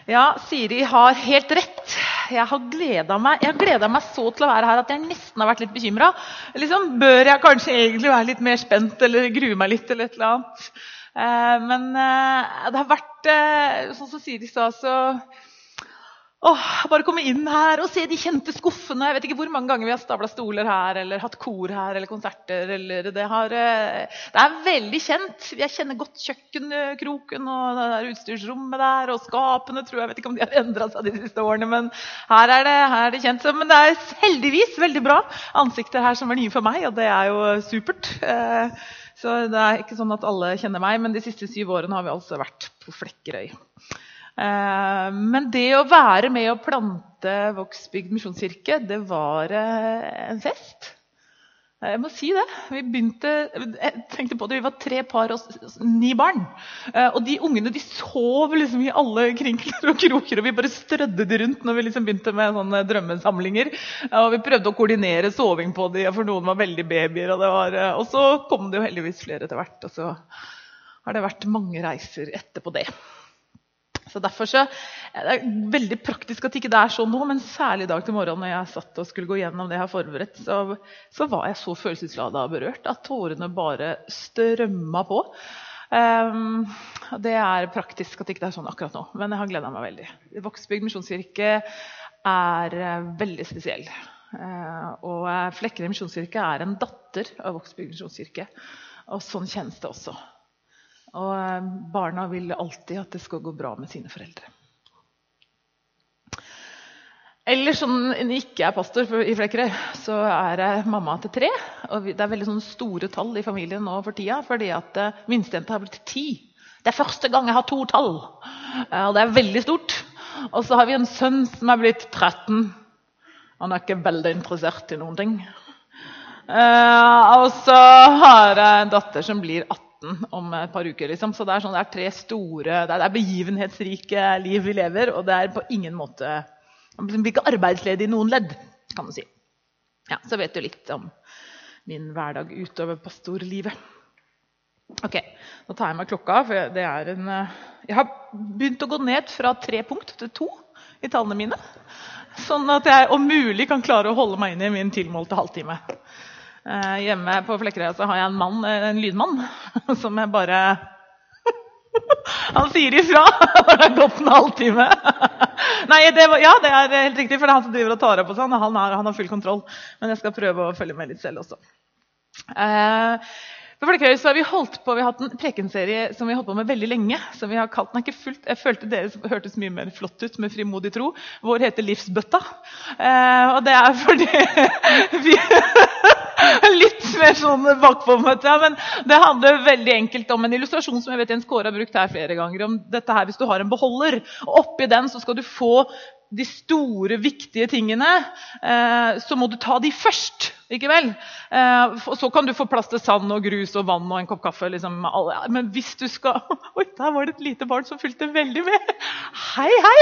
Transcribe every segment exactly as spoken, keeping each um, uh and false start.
Ja, Siri har helt rett. Jeg har gledet meg, jeg har gledet meg så til å være her at jeg nesten har vært litt bekymret. Liksom, bør jeg kanskje egentlig være litt mer spent eller grue meg litt eller et eller annet. Eh, men eh, det har vært, eh, sånn som Siri sa, så åh, bare komme inn her og se de kjente skuffene. Jeg vet ikke hvor mange ganger vi har stablet stoler her, eller hatt kor her, eller konserter. Eller det, har, det er veldig kjent. Jeg kjenner godt kjøkkenkroken og det der utstyrsrommet der, og skapene, tror jeg. Jeg vet ikke om de har endret seg de siste årene, men her er det, her er det kjent. Men det er heldigvis veldig bra ansikter her som er nye for meg, og det er jo supert. Så det er ikke sånn at alle kjenner meg, men de siste syv årene har vi altså vært på Flekkerøy. Men det å være med å plante Vågsbygd Misjonskirke, det var en fest. Jeg må si det. Vi begynte, jeg tenkte på det, vi var tre par og ni barn. Og de ungene, de sov liksom i alle krinkler og kroker, og vi bare strødde de rundt når vi liksom begynte med sånne drømmesamlinger. Og vi prøvde å koordinere soving på de, for noen var veldig babyer. Og, det var, og så kom det jo heldigvis flere etter hvert, og så har det vært mange reiser etterpå det. Så derfor så, det er veldig praktisk at ikke det er sånn nå, men særlig i dag til morgen når jeg satt og skulle gå gjennom det jeg har forberedt, så, så var jeg så følelsesladet og berørt at tårene bare strømmet på. Um, det er praktisk at ikke det er sånn akkurat nå, men jeg har gledet meg veldig. Vågsbygd Misjonskirke er uh, veldig spesiell. Uh, og uh, Flekkerøy Misjonskirke er en datter av Vågsbygd Misjonskirke, og sånn kjennes det også. Og barna vil alltid at det skal gå bra med sine foreldre. Eller sånn ikke er pastor i Flekkerøy, så er jeg mamma til tre. Og det er veldig sånne store tall i familien nå for tida, fordi at minstejenta har blitt ti. Det er første gang jeg har to tall, og det er veldig stort. Og så har vi en sønn som er blitt tretten. Han er ikke veldig interessert i noen ting. Og så har jeg en datter som blir atten. Om et par uker, liksom. Så det er, sånn, det er tre store, det er begivenhetsrike liv vi lever, og det er på ingen måte, man blir ikke arbeidsledig i noen ledd, kan man si. Ja, så vet du litt om min hverdag utover pastorlivet. Ok, nå tar jeg meg klokka, for det er en, jeg har begynt å gå ned fra tre punkt til to i tallene mine, sånn at jeg om mulig kan klare å holde meg inn i min tilmålte halvtime. Uh, hjemme på Flekkerøy så har jeg en mann, en lydmann, som jeg bare han sier ifra når det har gått en halvtime. Nei, det var, ja, det er helt riktig, for det er han som driver og tar opp og sånn, han har, han har full kontroll, men jeg skal prøve å følge med litt selv også. Uh, på Flekkerøy så har vi holdt på, vi har hatt en prekenserie som vi har holdt på med veldig lenge, som vi har kalt den ikke fullt, jeg følte det hørtes mye mer flott ut med frimodig tro, vår heter Livsbøtta, uh, og det er fordi vi litt mer sånn bakpå, ja, men det handler veldig enkelt om en illustrasjon som jeg vet Jens Kåre har brukt her flere ganger, om dette her hvis du har en beholder, og oppi den så skal du få de store, viktige tingene, eh, så må du ta de først, ikke vel? Eh, så kan du få plass til sand og grus og vann og en kopp kaffe, liksom, men hvis du skal, oi, der var det et lite barn som fylte veldig med, hei, hei!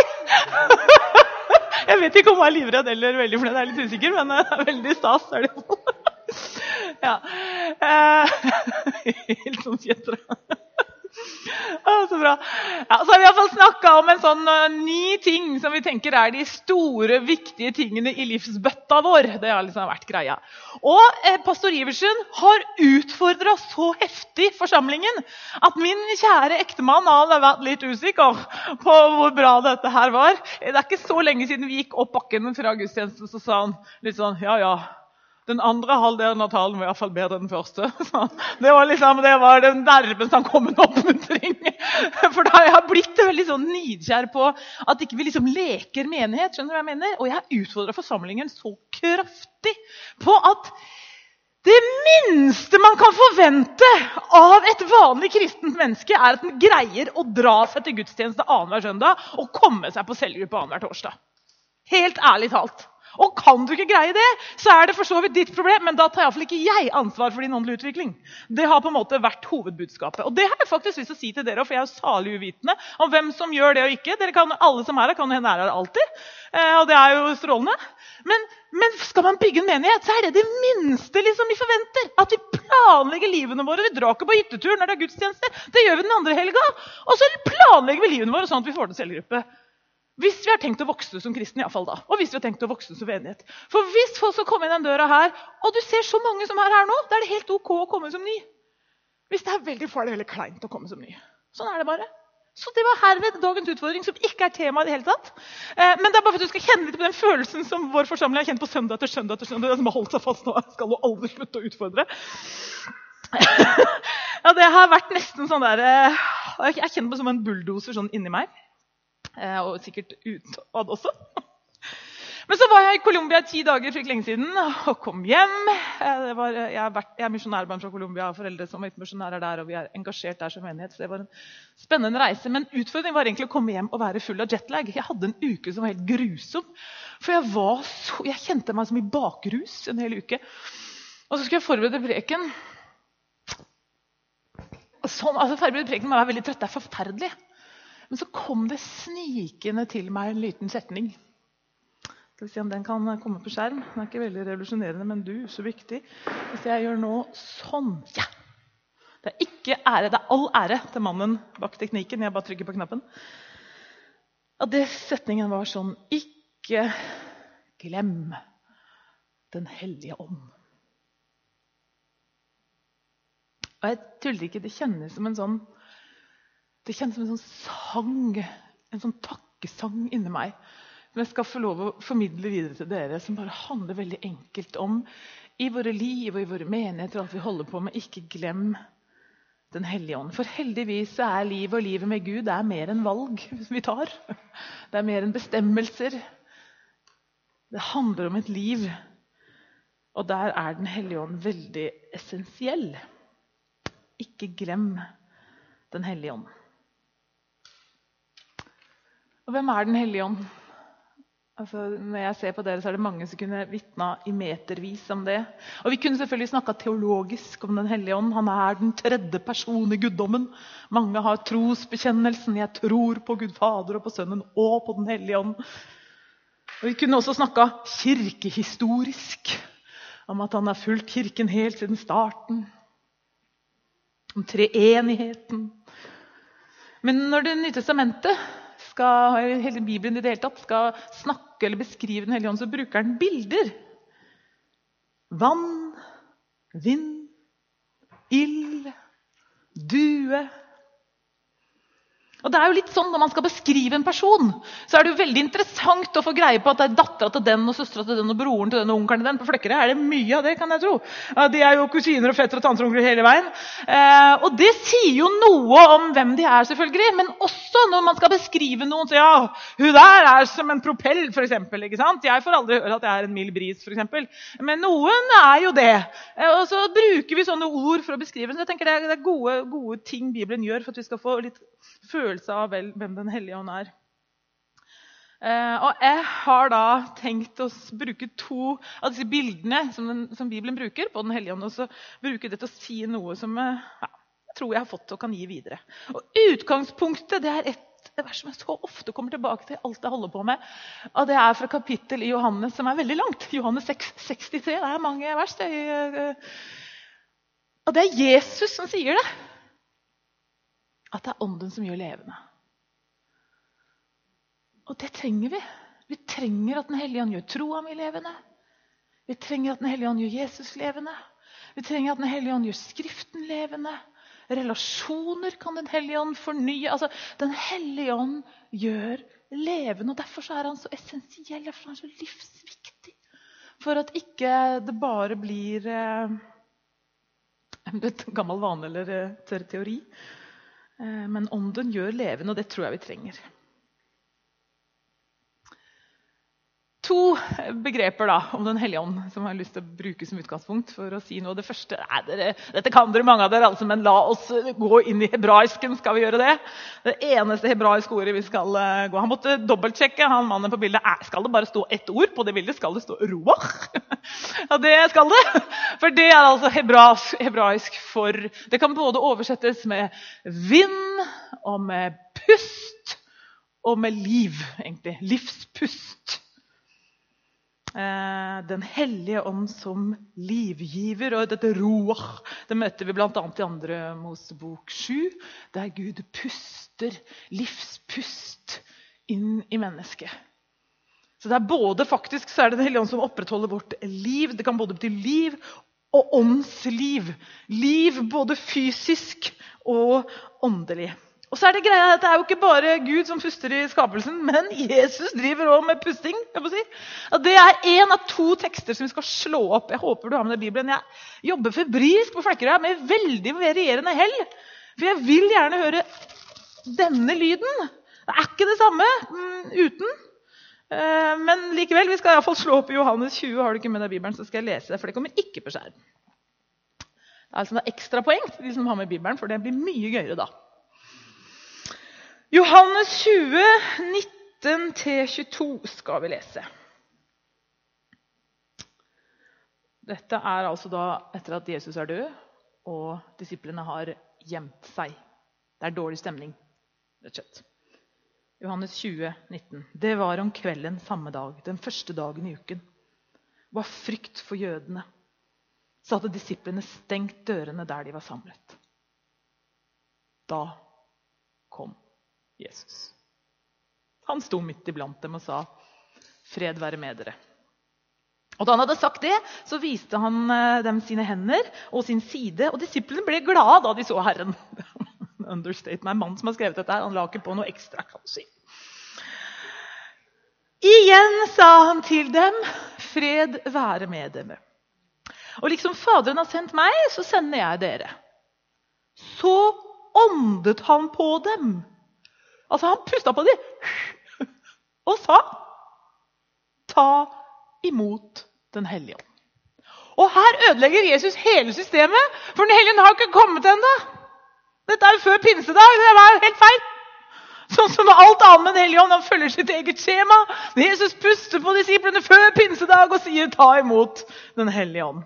Jeg vet ikke om jeg er livredd eller veldig fornøyd, jeg er litt usikker, men det er veldig stas, er det jo. Ja, eh, helt sånn fjetter. Ah, så bra. Ja, så har vi i hvert fall snakket om en sånn uh, ni ting som vi tenker er de store, viktige tingene i livsbøtta vår. Det har liksom vært greia. Og eh, pastor Iversen har utfordret så heftig forsamlingen at min kjære ektemann har vært litt usikker på hvor bra dette her var. Det er ikke så lenge siden vi gikk opp bakken fra gudstjenesten, så sa han litt sånn, ja, ja. Den andre halvdelen av talen var i hvert fall bedre enn den første. Så det var liksom, det var den nærmest han kom en oppmuntring. For da har jeg blitt veldig sånn nidkjær på at ikke vi liksom leker menighet, skjønner du hva jeg mener? Og jeg utfordrer forsamlingen så kraftig på at det minste man kan forvente av et vanlig kristent menneske er at den greier å dra seg til gudstjeneste annenhver søndag og komme seg på cellegruppe annenhver torsdag. Helt ærlig talt. Og kan du ikke greie det, så er det for så vidt ditt problem, men da tar i hvert fall ikke jeg ansvar for din åndelige utvikling. Det har på en måte vært hovedbudskapet. Og det har jeg faktisk lyst til å si til dere, for jeg er jo salig uvitende om hvem som gjør det og ikke. Dere kan, alle som er her kan hende er her alltid, og det er jo strålende. Men, men skal man bygge en menighet, så er det det minste liksom vi forventer. At vi planlegger livene våre. Vi drar ikke på hyttetur når det er gudstjeneste. Det gjør vi den andre helga. Og så planlegger vi livene våre sånn at vi får til cellegruppe. Hvis vi har tenkt å vokse som kristne, i hvert fall da. Og hvis vi har tenkt å vokse som menighet. For hvis folk skal komme inn den døra her, og du ser så mange som er her nå, da er det helt ok å komme som ny. Hvis det er veldig farlig, veldig kleint å komme som ny. Sånn er det bare. Så det var herved dagens utfordring, som ikke er tema i det hele tatt. Eh, men det er bare for at du skal kjenne litt på den følelsen som vår forsamling har kjent på søndag etter søndag etter søndag. Som har holdt seg fast nå, skal du aldri slutte å utfordre. Ja, det har vært nesten sånn der, eh, jeg kjenner på som en bulldoser sånn inni meg. Eh, og sikkert utad også. Men så var jeg i Colombia i ti dager for ikke lenge siden, og kom hjem. Eh, det var, jeg, er vært, jeg er misjonærbarn fra Colombia, og foreldre som er misjonærer der, og vi er engasjert der som menighet. Så det var en spennende reise, men utfordringen var egentlig å komme hjem og være full av jetlag. Jeg hadde en uke som var helt grusom, for jeg, var så, jeg kjente meg som i bakrus en hel uke. Og så skulle jeg forberede preken. Sånn, altså forberede preken med å være veldig trøtt, det er forferdelig. Men så kom det snikende til meg en liten setning. Skal vi se om den kan komme på skjerm. Den er ikke veldig revolusjonerende, men du, så viktig. Hvis jeg gjør nå sånn. Ja! Det er ikke ære, det er all ære til mannen bak teknikken. Jeg bare trykker på knappen. Og det setningen var sånn, ikke glem den hellige ånd. Og jeg tuller ikke, det kjennes som en sånn Det kjennes som en sånn sang, en sånn takkesang inni meg, som jeg skal få lov å formidle videre til dere, som bare handler veldig enkelt om i våre liv og i våre menigheter, alt vi holder på med. Ikke glem den hellige ånd. For heldigvis er liv og livet med Gud det er mer enn valg vi tar. Det er mer enn bestemmelser. Det handler om et liv, og der er den hellige ånd veldig essensiell. Ikke glem den hellige ånd. Og hvem er den hellige ånd? Altså, når jeg ser på dere, så er det mange som kunne vittna i metervis om det. Og vi kunne selvfølgelig snakket teologisk om den hellige ånd. Han er den tredje person i guddommen. Mange har trosbekjennelsen. Jeg tror på Gud Fader og på Sønnen og på den hellige ånd. Og vi kunne også snakket kirkehistorisk om at han har fulgt kirken helt siden starten. Om treenigheten. Men når Det nye testamentet skal, hele Bibelen i det hele tatt, skal snakke eller beskrive den hellige ånd, så bruker den bilder. Vann, vind, ild, due. Og det er jo litt sånn når man skal beskrive en person, så er det jo veldig interessant å få greie på at det er datteren til den og søsteren til den og broren til den og onkelen til den. På Flekkerøy er det mye av det, kan jeg tro. De er jo kusiner og fetter og tanter og onkler hele veien. Eh, og det sier jo noe om hvem de er selvfølgelig, men også når man skal beskrive noen, så ja, hun der er som en propell for eksempel, ikke sant? Jeg får aldri høre at jeg er en mild bris for eksempel, men noen er jo det. Eh, og så bruker vi sånne ord for å beskrive, så jeg tenker det er, det er gode, gode ting Bibelen gjør for at vi skal få litt følelse av vel, hvem den hellige ånd er. Eh, og jeg har da tenkt å bruke to av disse bildene som, den, som Bibelen bruker på den hellige ånd, og så bruke det til å si noe som eh, ja, jeg tror jeg har fått og kan gi videre. Og utgangspunktet, det er et vers som jeg så ofte kommer tilbake til alt jeg holder på med, og det er fra kapittel i Johannes som er veldig langt. Johannes seks sekstitre, det er mange vers. Det er, og det er Jesus som sier det. At det er ånden som gjør levende. Og det trenger vi. Vi trenger at den hellige ånd gjør troa mi levende. Vi trenger at den hellige ånd gjør Jesus levende. Vi trenger at den hellige ånd gjør skriften levende. Relasjoner kan den hellige ånd fornye. Altså, den hellige ånd gjør levende, og derfor så er han så essensiell, derfor er han så livsviktig. For at ikke det bare blir eh, en gammel vane eller eh, teori. Men ånden gjør levende, og det tror jeg vi trenger. To begreper da, om den hellige ånd, som jeg har lyst til å bruke som utgangspunkt for å si noe. Det første, nei, dere, dette kan dere mange av dere, altså, men la oss gå inn i hebraisken, skal vi gjøre det? Det eneste hebraiske ordet vi skal uh, gå. Han måtte dobbeltsjekke, han mannen på bildet, eh, skal det bare stå ett ord på det bildet? Skal det stå roach? Ja, det skal det. For det er altså hebraisk, hebraisk for, det kan både oversettes med vind, og med pust, og med liv, egentlig. Livspust. Den hellige ånd som livgiver, og dette roach, det møter vi blant annet i andre Mosebok sju, der Gud puster livspust inn i mennesket. Så det er både faktisk så er det Den hellige ånd som opprettholder vårt liv. Det kan både bety liv og åndsliv. Liv både fysisk og åndelig. Og så er det greia at det er jo ikke bare Gud som puster i skapelsen, men Jesus driver også med pusting. Kan man si. Og det er en av to tekster som vi skal slå opp. Jeg håper du har med deg Bibelen. Jeg jobber febrilsk på Flekkerøy med veldig varierende hell. For jeg vil gjerne høre denne lyden. Det er ikke det samme mm, uten. Uh, men likevel, vi skal i hvert fall slå opp i Johannes tjue. Har du ikke med deg Bibelen, så skal jeg lese det, for det kommer ikke på skjerm. Det er altså noe ekstra poeng til de som har med Bibelen, for det blir mye gøyere da. Johannes tjue, nitten til tjueto skal vi lese. Dette er altså da etter at Jesus er død, og disiplene har gjemt seg. Det er dårlig stemning, rett og slett. Johannes tjue, nitten. Det var om kvelden samme dag, den første dagen i uken. Det var frykt for jødene. Så hadde disiplene stengt dørene der de var samlet. Da kom Jesus. Han sto midt iblant dem og sa, fred være med dere. Og da han hadde sagt det, så viste han dem sine hender og sin side, og disiplene ble glade da de så Herren. Understatement. En mann som har skrevet dette her, han la ikke på noe ekstra, kan du si. Igjen sa han til dem, fred være med dem. Og liksom Faderen har sendt meg, så sender jeg dere. Så åndet han på dem. Altså han pustet på dem og sa, ta imot den hellige ånd. Og her ødelegger Jesus hele systemet, for den hellige ånd har ikke kommet ennå. Dette er jo før pinsedag, det var helt feil. Sånn som alt annet med den hellige ånd, han følger sitt eget skjema. Jesus puster på disiplene før pinsedag og sier, ta imot den hellige ånd.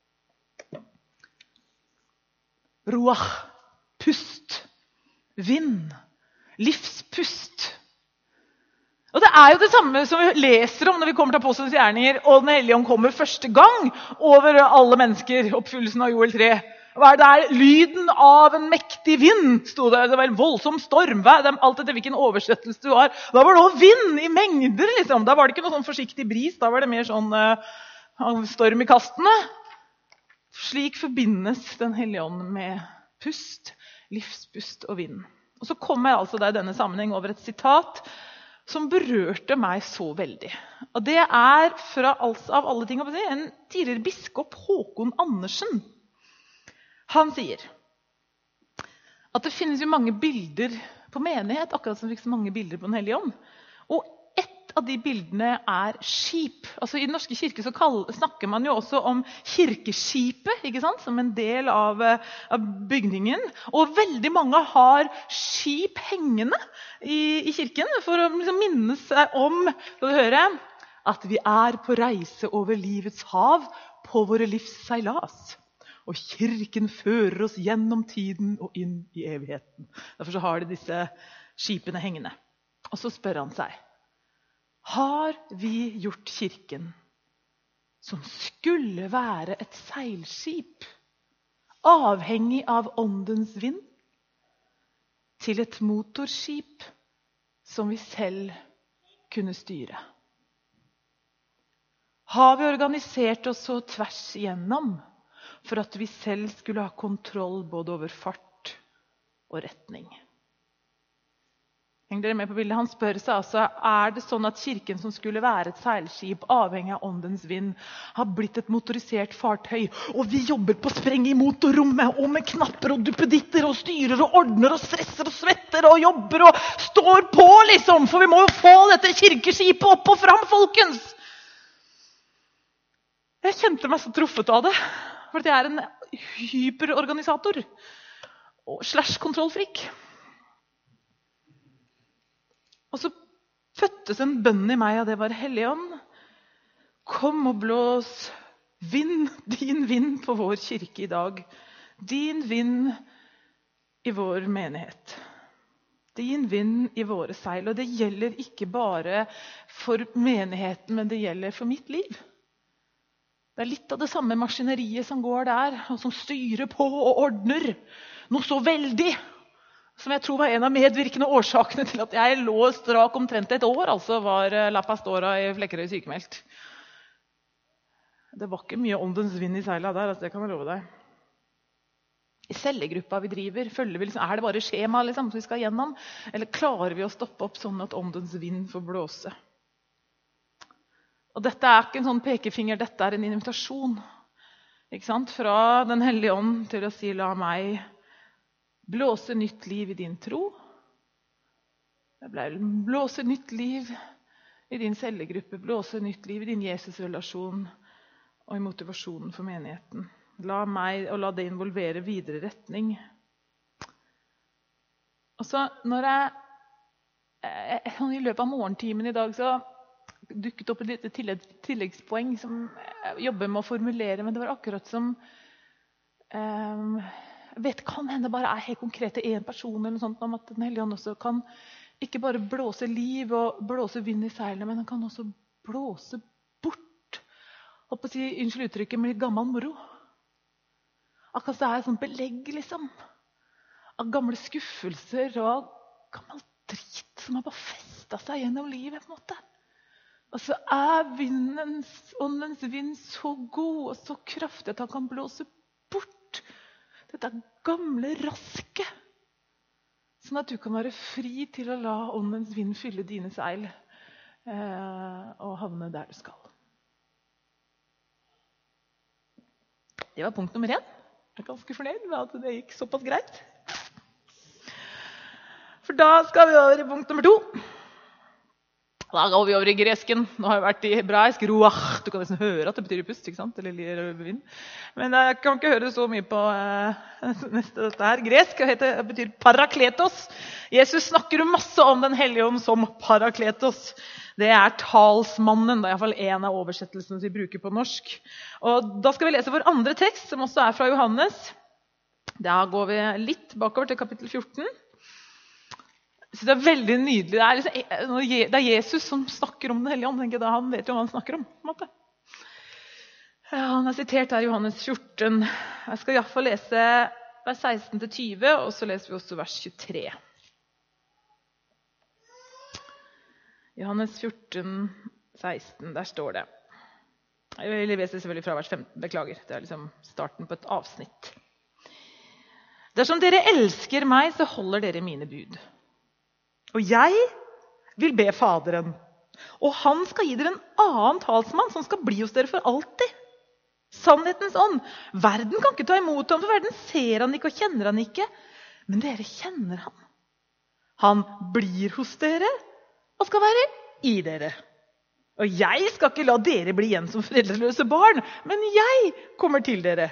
Ruach, pust, vind, livspust. Og det er jo det samme som vi leser om når vi kommer til Apostlenes gjerninger, og den hellige ånd kommer første gang over alle mennesker, oppfyllelsen av Joel tre. Hva er det der? Lyden av en mektig vind, stod det. Det var en voldsom storm. Alt etter hvilken oversettelse du har. Da var det også vind i mengder, liksom. Da var det ikke noe sånn forsiktig bris. Da var det mer sånn uh, storm i kastene. Slik forbindes den hellige ånd med pust, livspust og vind. Og så kommer jeg altså da i denne sammenheng over et sitat som berørte meg så veldig. Og det er fra altså, av alle ting, en tidligere biskop Håkon Andersen. Han sier at det finnes jo mange bilder på menighet, akkurat som det finnes mange bilder på den hellige ånd. Og ett av de bildene er skip. Altså I den norske kirke så kall, snakker man jo også om kirkeskipet, ikke sant? Som en del av, av bygningen. Og veldig mange har skip hengende i, i kirken for å liksom minne seg om, skal du høre, at vi er på reise over livets hav på våre livs seilas. Og kirken fører oss gjennom tiden og inn i evigheten. Derfor så har de disse skipene hengende. Og så spør han seg, har vi gjort kirken som skulle være et seilskip, avhengig av åndens vind, til et motorskip som vi selv kunne styre? Har vi organisert oss så tvers igjennom, for at vi selv skulle ha kontroll både over fart og retning? Henger dere med på bildet? Han spør seg altså, er det sånn at kirken som skulle være et seilskip, avhengig av åndens vind, har blitt et motorisert fartøy, og vi jobber på spreng i motorrommet, og med knapper og duppeditter, og styrer og ordner, og stresser og svetter, og jobber og står på, liksom, for vi må jo få dette kirkeskipet opp og fram, folkens! Jeg kjente meg så truffet av det. For jeg er en hyperorganisator og slash kontrollfrik. Og så fødtes en bønn i meg, og det var Hellige Ånd. Kom og blås vind, din vind på vår kirke i dag. Din vind i vår menighet. Din vind i våre seil. Og det gjelder ikke bare for menigheten, men det gjelder for mitt liv. Det er litt av det samme maskineriet som går der, og som styrer på og ordner. Noe så veldig som jeg tror var en av medvirkende årsakene til at jeg lå strak omtrent et år, altså var La Pastora i Flekkerøy sykemeldt. Det var ikke mye åndens vind i seilet der, altså det kan jeg love deg. I cellegruppa vi driver, følger vi liksom, er det bare skjema liksom, som vi skal gjennom? Eller klarer vi å stoppe opp sånn at åndens vind får blåse? Og dette er ikke en sånn pekefinger, dette er en invitasjon. Ikke sant? Fra den hellige ånd til å si, la meg blåse nytt liv i din tro. Blåse nytt liv i din cellegruppe, blåse nytt liv i din Jesus-relasjon og i motivasjonen for menigheten. La meg, og la det involvere videre retning. Og så når jeg, jeg i løpet av morgentimen i dag, så dukket opp et lite tilleggspoeng som jeg jobber med å formulere, men det var akkurat som um, jeg vet, kan hende bare er helt konkret til en person eller noe sånt, om at den hellige ånd også kan ikke bare blåse liv og blåse vind i seilene, men den kan også blåse bort, og på å si, unnskyld uttrykket, med litt gammel moro. Akkurat det er et sånt belegg liksom, av gamle skuffelser og gammel drit som har bare festet seg gjennom livet på en måte. Og så er vindens, åndens vind så god og så kraftig at han kan blåse bort dette gamle raske. Sånn at du kan være fri til å la åndens vind fylle dine seil eh, og havne der du skal. Det var punkt nummer én. Jeg er ganske fornøyd med at det gikk såpass greit. For da skal vi over i punkt nummer to. Da går vi over i gresken. Nå har jeg vært i hebraisk ruach. Du kan nesten høre at det betyr pust, ikke sant? Eller vind. Men jeg kan ikke høre så mye på uh, neste dette her. Gresk det betyr parakletos. Jesus snakker masse om den hellige ånd som parakletos. Det er talsmannen. Det er i hvert fall en av oversettelsene vi bruker på norsk. Og da skal vi lese vår andre tekst, som også er fra Johannes. Da går vi litt bakover til kapittel fjorten. Så det er veldig nydelig. Det er, liksom, det er Jesus som snakker om den hellige ånd. Da han vet jo hva han snakker om. På en måte. Ja, han er sitert her i Johannes fjorten. Jeg skal i hvert fall lese vers seksten til tyve, og så leser vi også vers tjuetre. Johannes fjorten, seksten, der står det. Jeg leser selvfølgelig fra vers femten, beklager. Det er liksom starten på et avsnitt. Dersom dere elsker meg, så holder dere mine bud. Og jeg vil be Faderen, og han skal gi dere en annen talsmann som skal bli hos dere for alltid. Sannhetens ånd. Verden kan ikke ta imot ham, for verden ser han ikke og kjenner han ikke. Men dere kjenner han. Han blir hos dere og skal være i dere. Og jeg skal ikke la dere bli igjen som foreldreløse barn, men jeg kommer til dere.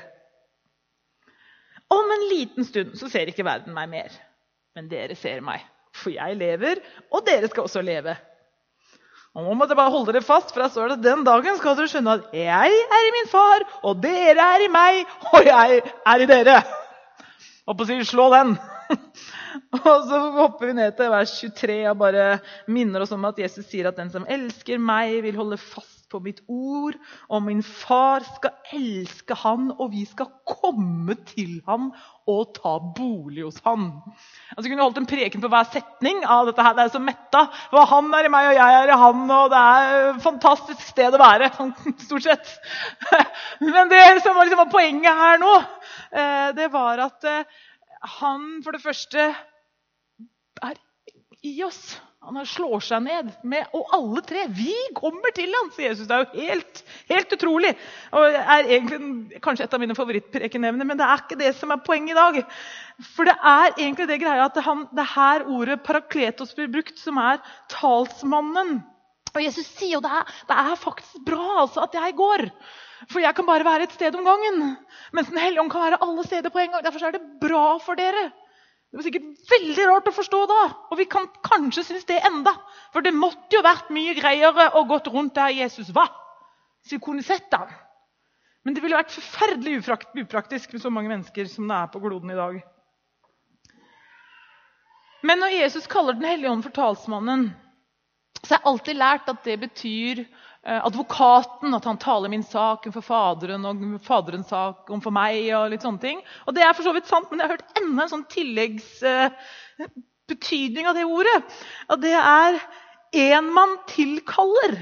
Om en liten stund så ser ikke verden meg mer, men dere ser meg. For jeg lever, og dere skal også leve. Og nå må dere bare holde dere fast, for jeg står det den dagen skal dere skjønne at jeg er i min far, og dere er i meg, og jeg er i dere. Og på å si, slå den. Og så hopper vi ned til vers tjuetre og bare minner oss om at Jesus sier at den som elsker meg vil holde fast på mitt ord, og min far skal elske han, og vi skal komme til han og ta bolig hos han. Altså kunne holdt en preken på hver setning av dette her, det er så metta, for han er i meg og jeg er i han, og det er et fantastisk sted å være, stort sett. Men det som var, liksom, var poenget her nå, det var at han for det første er i oss. Han slår seg ned med, og alle tre, vi kommer til han, sier Jesus. Det er jo helt, helt utrolig. Og det er egentlig kanskje et av mine favorittprekenevner, men det er ikke det som er poenget i dag. For det er egentlig det greia at han, det her ordet parakletos blir brukt, som er talsmannen. Og Jesus sier jo det er, det er faktisk bra altså, at jeg går. For jeg kan bare være et sted om gangen. Mens den hellige ånd kan være alle steder på en gang. Derfor er det bra for dere. Det var sikkert veldig rart å forstå da, og vi kan kanskje synes det enda, for det måtte jo vært mye greiere å gått rundt der Jesus var, så vi kunne sett han. Men det ville vært forferdelig upraktisk med så mange mennesker som det er på kloden i dag. Men når Jesus kaller den hellige ånd for talsmannen, Så jeg har alltid lært at det betyr eh, advokaten, at han taler min sak for faderen, og faderens sak om for meg, og litt sånne ting. Og det er for så vidt sant, men jeg har hørt enda en sånn tilleggs eh, betydning av det ordet. Og det er en man tilkaller.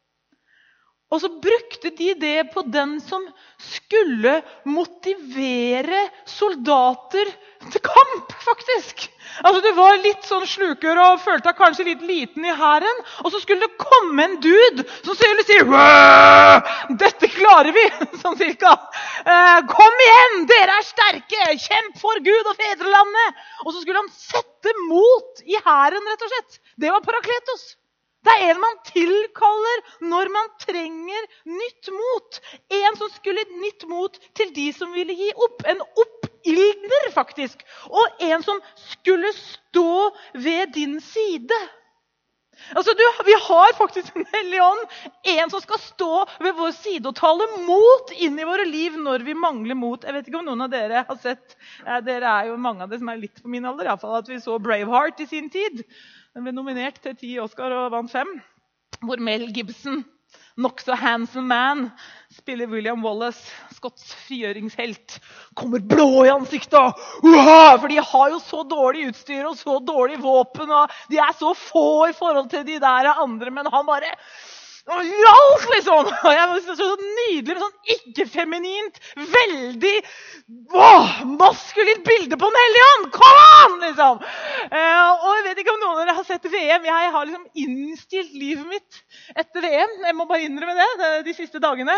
Og så brukte de det på den som skulle motivere soldater til kamp, faktisk. Altså, du var litt sånn sluker og følte deg kanskje litt liten i hæren, og så skulle det komme en dude som skulle si «Dette klarer vi!» sånn cirka. Eh, «Kom igjen, dere er sterke! Kjemp for Gud og fedrelandet!» Og så skulle han sette mot i hæren, rett og slett. Det var Parakletos. Det er en man tilkaller når man trenger nytt mot. En som skulle nytt mot til de som ville gi opp. En oppildner, faktisk. Og en som skulle stå ved din side. Altså, du, vi har faktisk en hellig ånd. En som skal stå ved vår side og tale mot inn i våre liv når vi mangler mot. Jeg vet ikke om noen av dere har sett, eh, dere er jo mange av dere som er litt på min alder, i hvert fall at vi så Braveheart i sin tid. Den ble nominert til ti Oscar og vant fem, hvor Mel Gibson, nok så handsome man, spiller William Wallace, Skotts frigjøringshelt, kommer blå i ansiktet. Uha! For de har jo så dårlig utstyr og så dårlig våpen, og de er så få i forhold til de der andre, men han bare... Ralf, liksom! Og jeg var så nydelig, sånn ikke-feminint, veldig åh, maskulint bilde på en hellig ånd! Kom an, liksom! Eh, og jeg vet ikke om noen av dere har sett V M. Jeg har liksom innstilt livet mitt etter V M. Jeg må bare innrømme det, de siste dagene.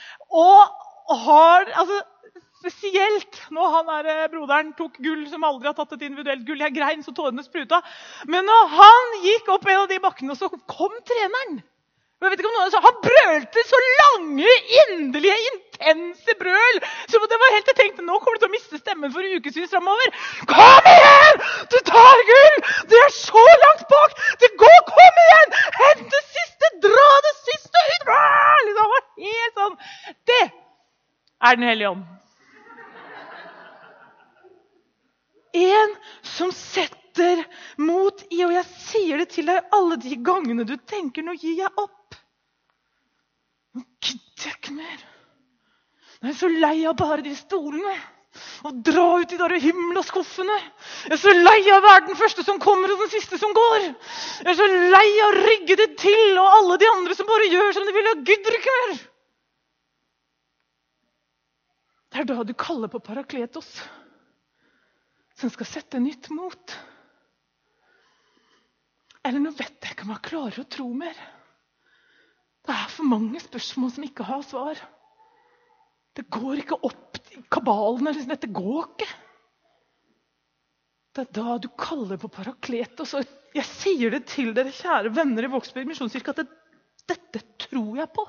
Og har, altså... Spesielt når han der, broderen tok gull som aldri har tatt et individuelt gull. Jeg grein så tårene spruta. Men når han gikk opp en av de bakkene, så kom treneren. Jeg vet ikke om noen sa, han brølte så lange, inderlige, intense brøl. Så det var helt jeg tenkte, nå kommer du til å miste stemmen for ukesvis fremover. Kom igjen! Du tar gull! Det er så langt bak! Det går, kom igjen! Hent det siste, dra det siste ut! Det var helt sånn. Det er den hellige ånd. En som setter mot i, og jeg sier det til deg alle de gangene du tenker, nå gir jeg opp. Nå gidder jeg ikke mer. Jeg er så lei av bare de stolene, og dra ut i de himmelskuffene. Jeg er så lei av å være den første som kommer og den siste som går. Jeg er så lei av å rygge det til, og alle de andre som bare gjør som de vil, og gidder ikke mer. Det er da du kaller på Parakletos, som skal sette nytt mot. Eller nå vet jeg ikke om jeg klarer å tro mer. Det er for mange spørsmål som ikke har svar. Det går ikke opp i kabalen, eller dette går ikke. Det er da du kaller på Parakletos, og jeg sier det til dere, kjære venner i Vågsbygd Misjonskirke, at det, dette tror jeg på.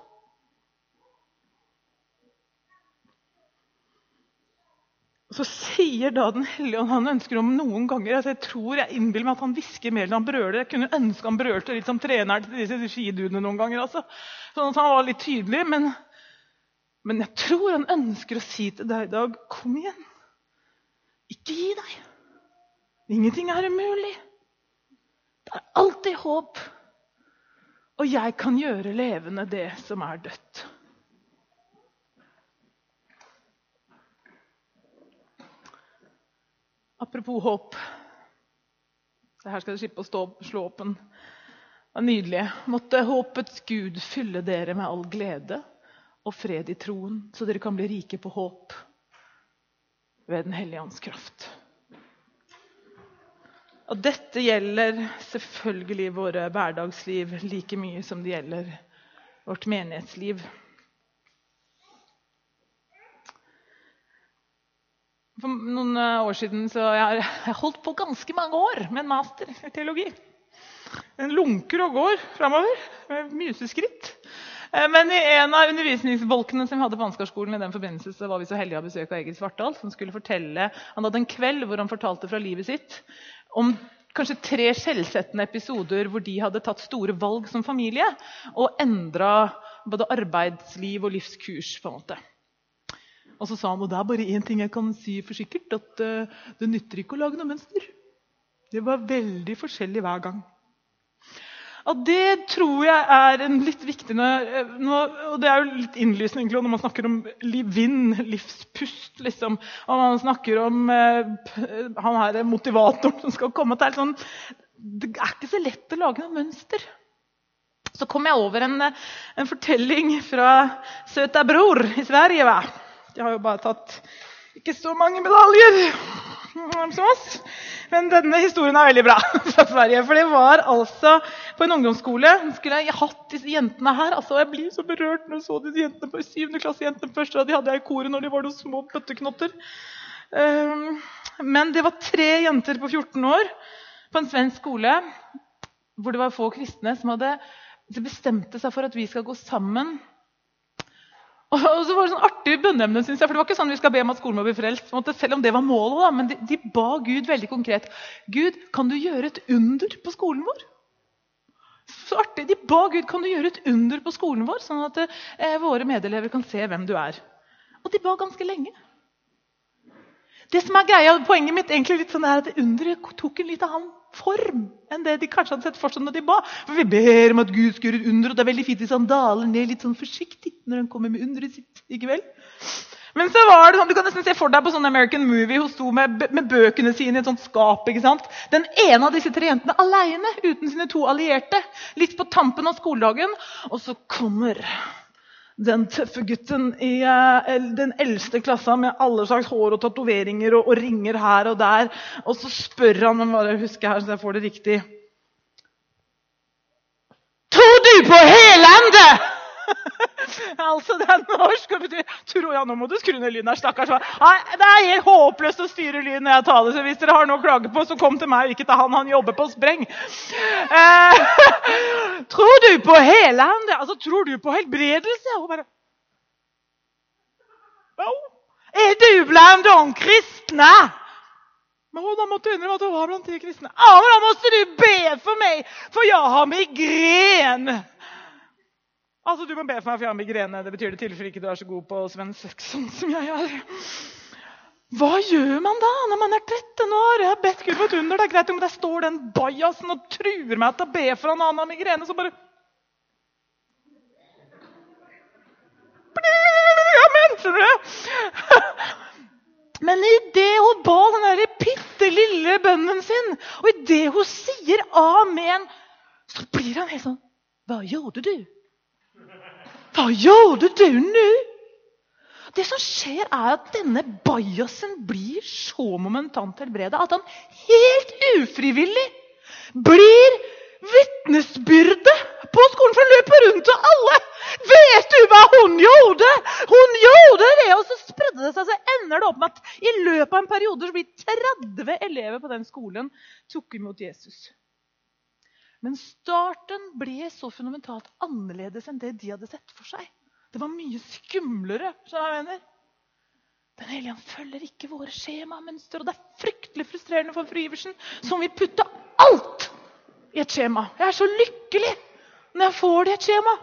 Og så sier da den hellige ånd, han ønsker om noen ganger, altså jeg tror jeg innbiller meg at han visker mer enn han brøler. Jeg kunne ønske han brølte litt som treneren til disse skidudene noen ganger, altså. Sånn at han var litt tydelig, men, men jeg tror han ønsker å si til deg i dag, kom igjen, ikke gi deg. Ingenting er umulig. Det er alltid håp, og jeg kan gjøre levende det som er dødt. Apropos håp. Så her skal dere slippe å stå, slå opp en nydelig. Måtte håpets Gud fylle dere med all glede og fred i troen, så dere kan bli rike på håp ved den hellige ånds kraft. Og dette gjelder selvfølgelig våre hverdagsliv like mye som det gjelder vårt menighetsliv. For noen år siden så jeg har holdt på ganske mange år med en master i teologi. En lunker og går fremover med museskritt. Men i en av undervisningsbolkene som vi hadde på Ansgarskolen i den forbindelse, så var vi så heldige å besøke Egil Svartdal, som skulle fortelle, han hadde en kveld hvor han fortalte fra livet sitt, om kanskje tre skjellsettende episoder hvor de hadde tatt store valg som familie, og endret både arbeidsliv og livskurs på en måte. Og så sa han, og det er bare en ting jeg kan si for sikkert, at uh, det nytter ikke å lage noe mønster. Det var veldig forskjellig hver gang. Og det tror jeg er en litt viktig, nå, og det er jo litt innlysende egentlig, når man snakker om vind, livspust, liksom, og man snakker om eh, han her motivatoren som skal komme til, sånn, det er ikke så lett å lage noe mønster. Så kom jeg over en, en fortelling fra Söta Bror i Sverige, va? De har jo bare tatt ikke så mange medaljer som oss, men denne historien er veldig bra fra Sverige, for det var altså på en ungdomsskole, skulle jeg hatt disse jentene her, altså jeg blir så berørt når jeg så disse jentene på syvende klasse jentene først, og de hadde jeg i koret når de var noen små bøtteknotter. Um, men det var tre jenter på fjorten år på en svensk skole, hvor det var få kristne som hadde bestemte seg for at vi skal gå sammen. Og så var det sånn artig bønneemne, synes jeg, for det var ikke sånn vi skal be om at skolen må bli frelst, selv om det var målet, da, men de, de ba Gud veldig konkret. Gud, kan du gjøre et under på skolen vår? Så artig, de ba Gud, kan du gjøre et under på skolen vår, sånn at eh, våre medelever kan se hvem du er. Og de ba ganske lenge. Det som er greia, poenget mitt egentlig litt sånn er at det underet tok en litt annen form enn det de kanskje hadde sett for seg når de ba. For vi ber om at Gud skal gjøre et under, og det er veldig fint hvis han daler ned litt sånn forsiktig når han kommer med underet sitt, ikke vel? Men så var det sånn, du kan nesten se for deg på sånn American Movie, hun sto med, med bøkene sine i et sånt skap, ikke sant? Den ene av disse tre jentene alene, uten sine to allierte, litt på tampen av skoledagen, og så kommer den tøffe gutten i uh, den eldste klassa med alle slags hår og tatoveringer og, og ringer her og der. Og så spør han, men bare husker her så jeg får det riktig. Tror du på Helande? Altså, det er norsk og betyr, tror jeg, nå må du skru ned lyden her, stakkars. Nei, det er helt håpløst å styre lyden når jeg taler, så hvis dere har noe å klage på, så kom til meg, ikke til han, han jobber på spreng. Eh, tror du på Helande? Altså, tror du på helbredelse? Og bare, oh, er du bland de kristne? Men da måtte jeg innrømme at du var blant de kristne. Ja, men da måste du be for meg, for jeg har migren. Altså, du må be for meg, for jeg har migrene. Det betyr det tilfelle ikke du er så god på svensk, sånn som jeg er. Hva gjør man da når man er tretten år? Jeg har bedt Gud på et under. Det er greit om det står den bajasen og truer meg til å be for en annen migrene, så bare... Ja, men, skjønner du? Men i det hun ba den der pitte lille bønnen sin, og i det hun sier amen, så blir han helt sånn, hva gjorde du? Hva gjorde du nå? Det som skjer er at denne bajasen blir så momentant helbredet at han helt ufrivillig blir vittnesbyrde på skolen, for han løper rundt og alle. Vet du hva hun gjorde? Hun gjorde det, og så spredde det seg, så ender det opp med at i løpet av en periode så blir tretti elever på den skolen tok imot Jesus. Men starten ble så fundamentalt annerledes enn det de hadde sett for seg. Det var mye skumlere, så jeg mener. Den hellige han følger ikke våre skjemamønster, og det er fryktelig frustrerende for fru Iversen, som vil putte alt i et skjema. Jeg er så lykkelig når jeg får det i et skjema.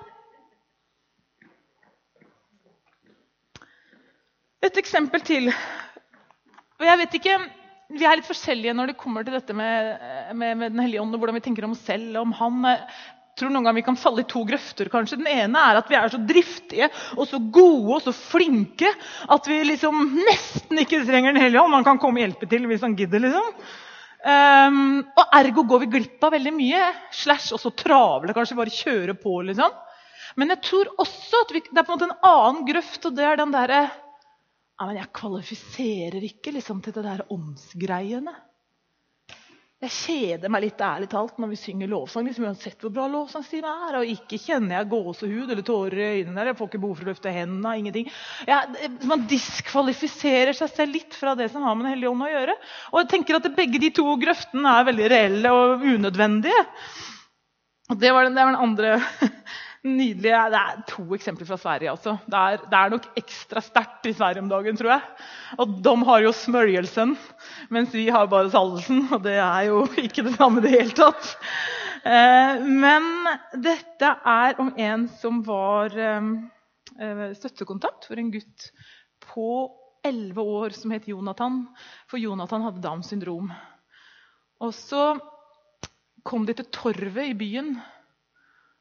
Et eksempel til. Og jeg vet ikke... Vi er litt forskjellige når det kommer til dette med, med, med den hellige ånd, og hvordan vi tenker om oss selv, om han. Jeg tror noen ganger vi kan falle i to grøfter, kanskje. Den ene er at vi er så driftige, og så gode, og så flinke, at vi liksom nesten ikke trenger den hellige ånd. Man kan komme og hjelpe til hvis han gidder, liksom. Um, og ergo går vi glipp av veldig mye, slash også travle, kanskje bare kjøre på, liksom. Men jeg tror også at vi, det er på en måte en annen grøft, og det er den der... Ja, men jeg kvalifiserer ikke liksom, til det der åndsgreiene. Jeg kjeder meg litt ærlig talt når vi synger lovsang, liksom, uansett hvor bra lovsangstime er, og ikke kjenner jeg gåsehud eller tårer i øynene, jeg får ikke behov for å løfte hendene, ingenting. Ja, man diskvalifiserer seg selv litt fra det som har med den hellige ånd å gjøre. Og jeg tenker at begge de to grøftene er veldig reelle og unødvendige. Og det var den, det var den andre... Nydelige, det er to eksempler fra Sverige altså. Det er, det er nok ekstra sterkt i Sverige om dagen, tror jeg. Og de har jo smørjelsen, mens vi har bare salvelsen, og det er jo ikke det samme det hele tatt. Eh, men dette er om en som var eh, støttekontakt for en gutt på elleve år som het Jonathan, for Jonathan hadde Downs syndrom. Og så kom de til torvet i byen,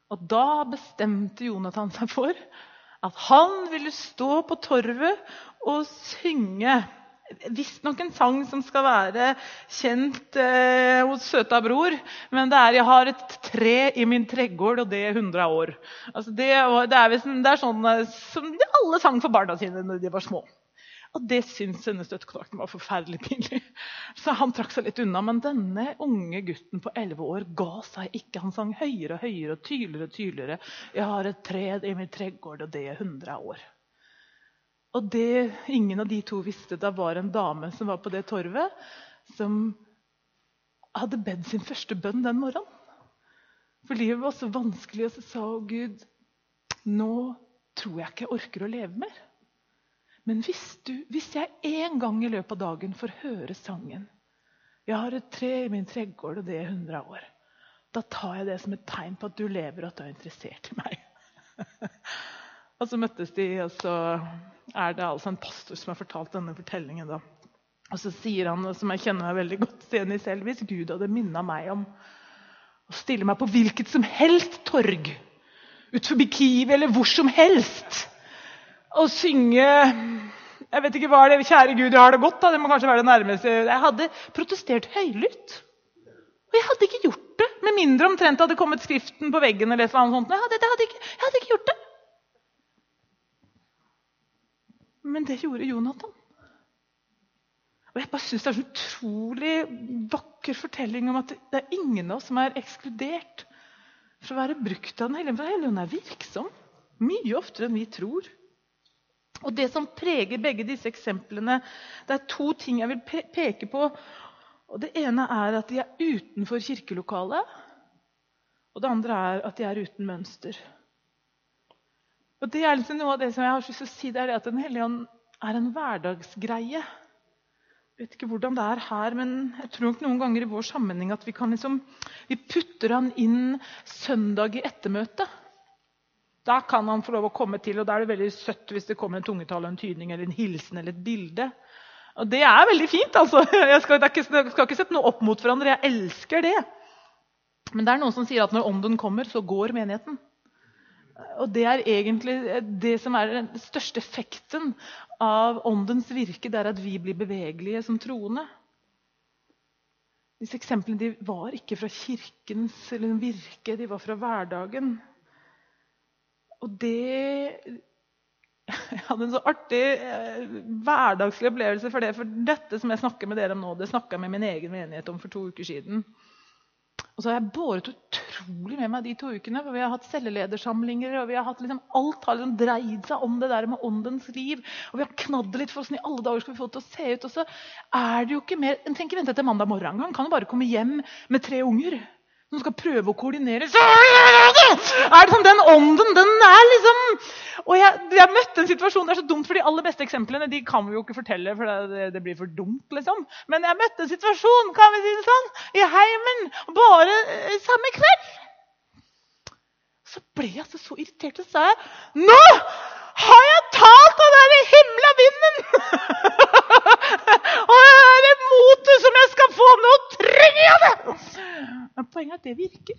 Og da bestemte Jonathan seg for at han ville stå på torvet og synge. Visst nok en sang som skal være kjent eh, hos søta bror, men det er «Jeg har et tre i min tregård, og det er hundre år». Altså det, det, er, det er sånn som de alle sang for barna sine når de var små. Og det syntes denne støttekontakten var forferdelig pinlig. Så han trakk seg litt unna, men denne unge gutten på elleve år ga seg ikke. Han sang høyere og høyere og tydeligere og tydeligere. «Jeg har et tre i min tregård, og det er hundre år». Og det ingen av de to visste, da var en dame som var på det torvet, som hadde bedt sin første bønn den morgenen. For livet var så vanskelig, og så sa hun, Gud, nå tror jeg ikke jeg orker å leve mer. Men hvis, du, hvis jeg en gang i løpet av dagen får høre sangen, jeg har et tre i min tregård, og det er hundre år, da tar jeg det som et tegn på at du lever, og at du er interessert i meg. Og så møttes de, og så er det altså en pastor som har fortalt denne fortellingen. Da. Og så sier han, som jeg kjenner meg veldig godt igjen i selv, hvis Gud hadde minnet meg om å stille meg på hvilket som helst torg, ut forbi Kiev eller hvor som helst, og synge, jeg vet ikke hva det er, kjære Gud, jeg har det godt, da. Det må kanskje være det nærmeste. Jeg hadde protestert høylytt. Og jeg hadde ikke gjort det, med mindre omtrent hadde kommet skriften på veggen eller et eller annet sånt. Jeg hadde, jeg hadde, ikke, jeg hadde ikke gjort det. Men det gjorde Jonathan. Og jeg bare synes det er en utrolig vakker fortelling om at det er ingen av oss som er ekskludert for å være brukt av den hellige. For hellige er virksom, mye oftere enn vi tror. Og det som preger begge disse eksemplene, det er to ting jeg vil pe- peke på. Og det ene er at de er utenfor kirkelokalet, og det andre er at de er uten mønster. Og det er liksom noe av det som jeg har lyst til å si, det er det at Den hellige ånd er en hverdagsgreie. Jeg vet ikke hvordan det er her, men jeg tror nok noen ganger i vår sammenheng at vi kan liksom, vi putter han inn søndag i ettermøte. Da kan han få lov å komme til, og da er det veldig søtt hvis det kommer en tungetale, en tydning, eller en hilsen, eller et bilde. Og det er veldig fint, altså. Jeg skal, det er ikke, jeg skal ikke sette noe opp mot hverandre, jeg elsker det. Men det er noen som sier at når ånden kommer, så går menigheten. Og det er egentlig det som er den største effekten av åndens virke, det er at vi blir bevegelige som troende. Disse eksemplene de var ikke fra kirkens eller virke, de var fra hverdagen. Og det jeg hadde en så artig eh, hverdagslig opplevelse for det, for dette som jeg snakker med dere om nå, det snakket jeg med min egen menighet om for to uker siden. Og så har jeg båret utrolig med meg de to ukene, for vi har hatt celleledersamlinger, og vi har hatt liksom, alt har liksom dreid seg om det der med åndens liv, og vi har knaddet litt for hvordan i alle dager skal vi få det til å se ut, og så er det jo ikke mer, en tenker vente til mandag morgen, han kan jo bare komme hjem med tre unger, som skal prøve å koordinere, så er det sånn, den ånden, den er liksom, og jeg, jeg møtte en situasjon, det er så dumt, for de aller beste eksemplene, de kan vi jo ikke fortelle, for det, det blir for dumt, liksom. Men jeg møtte en situasjon, kan vi si det sånn, i heimen, bare eh, samme kveld. Så ble jeg altså så irritert, og sa jeg, nå har jeg talt av den himla vinden! Og det er et mote som jeg skal få, nå trenger jeg det! Men poenget er at det virker.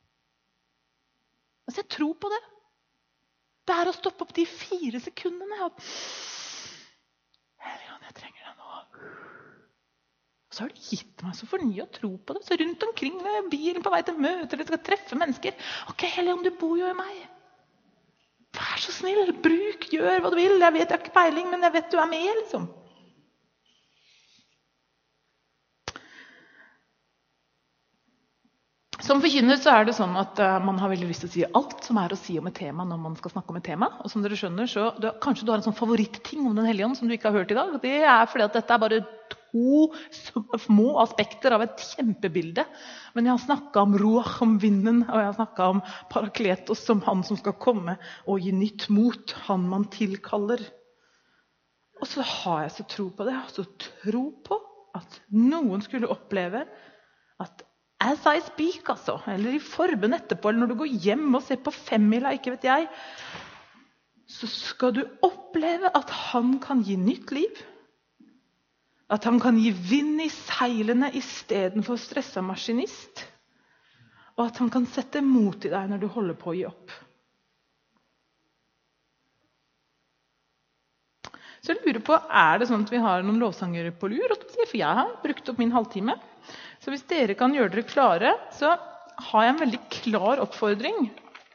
Altså, jeg tror på det. Det er å stoppe opp de fire sekundene. Og Helligånd, jeg trenger det nå. Så har det gitt meg så fornyet tro på det. Så rundt omkring med bilen på vei til møter, eller skal treffe mennesker. Ok, Helligånd, du bor jo i meg. Vær så snill, bruk, gjør hva du vil. Jeg vet jeg har ikke peiling, men jeg vet du er med, liksom. Som forkynner så er det sånn at uh, man har veldig lyst til å si alt som er å si om et tema når man skal snakke om et tema. Og som dere skjønner, så du, kanskje du har en sånn favorittting om Den hellige ånd som du ikke har hørt i dag. Det er fordi at dette er bare to små aspekter av et kjempebilde. Men jeg har snakket om ruach, om vinden, og jeg har snakket om parakletos, som han som skal komme og gi nytt mot, han man tilkaller. Og så har jeg så tro på det. Jeg har så tro på at noen skulle oppleve at as I speak, altså, eller i forbønn etterpå, eller når du går hjem og ser på femmila, ikke vet jeg, så skal du oppleve at han kan gi nytt liv. At han kan gi vind i seilene i stedet for stressa maskinist. og at han kan sette mot i deg når du holder på å gi opp. Så jeg lurer på, er det sånn at vi har noen lovsanger på lur? For jeg har brukt opp min halvtime. Så hvis dere kan gjøre dere klare, så har jeg en veldig klar oppfordring.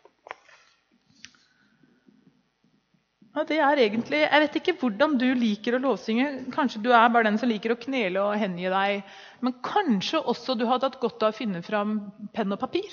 Og det er egentlig, jeg vet ikke hvordan du liker å lovsynge. Kanskje du er bare den som liker å knele og hengi deg. Men kanskje også du har tatt godt av å finne fram penn og papir.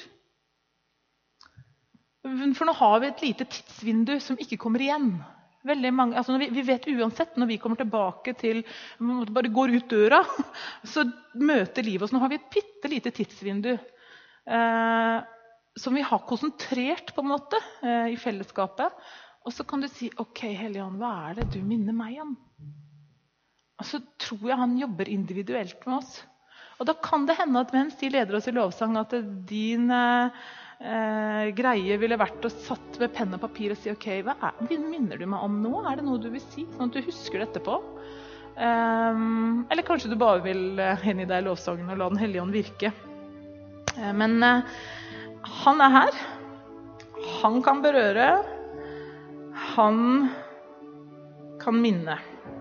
For nå har vi et lite tidsvindu som ikke kommer igjen. Veldig mange, altså når vi, vi vet uansett, når vi kommer tilbake til, bare går ut døra, så møter livet oss. Nå har vi et pittelite tidsvindu eh, som vi har konsentrert på en måte eh, i fellesskapet. Og så kan du si, ok, Helligånd, hva er det du minner meg om? Og så tror jeg han jobber individuelt med oss. Og da kan det hende at mens de leder oss i lovsang, at din eh, greie ville vært å satt ved penn og papir og si, ok, hva er, minner du meg om nå? Er det noe du vil si, sånn at du husker dette på? Um, eller kanskje du bare vil hengi deg i lovsangen og la den Hellige Ånd virke. Uh, men uh, han er her. Han kan berøre. Han kan minne.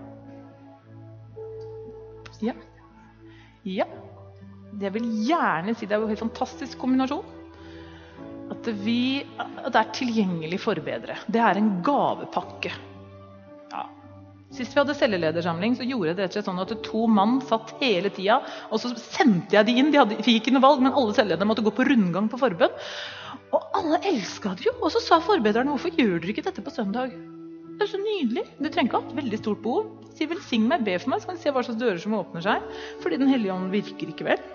Ja. Ja. Jeg vil gjerne si det er en helt fantastisk kombinasjon. At, vi, at det er tilgjengelig forbedre. Det er en gavepakke. Ja. Sist vi hadde celleledersamling, så gjorde det rett og slett sånn at to mann satt hele tida, og så sendte jeg de inn. De hadde, fikk ikke noe valg, men alle celleledere måtte gå på rundgang på forbønn. Og alle elsket det jo. Og så sa forbederne, hvorfor gjør dere ikke dette på søndag? Det er så nydelig. Du trenger ikke ha et veldig stort behov. Si velsign meg, be for meg, så kan du se hva slags dører som åpner seg. Fordi den Hellige Ånd virker ikke vel.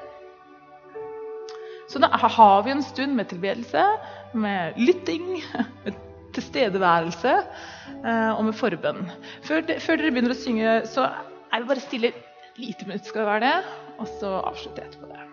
Så da har vi en stund med tilbedelse, med lytting, med tilstedeværelse og med forbønn. Før, før dere begynner å synge, så er det bare stille. Lite minutt skal det være det, og så avslutter jeg etterpå det.